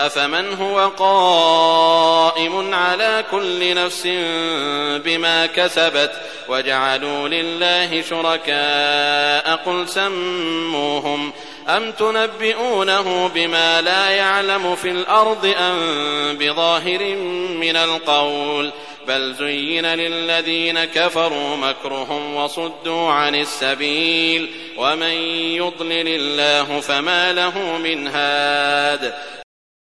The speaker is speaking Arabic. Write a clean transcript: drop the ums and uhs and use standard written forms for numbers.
أفمن هو قائم على كل نفس بما كسبت وجعلوا لله شركاء قل سموهم أم تنبئونه بما لا يعلم في الأرض أم بظاهر من القول بل زين للذين كفروا مكرهم وصدوا عن السبيل ومن يضلل الله فما له من هاد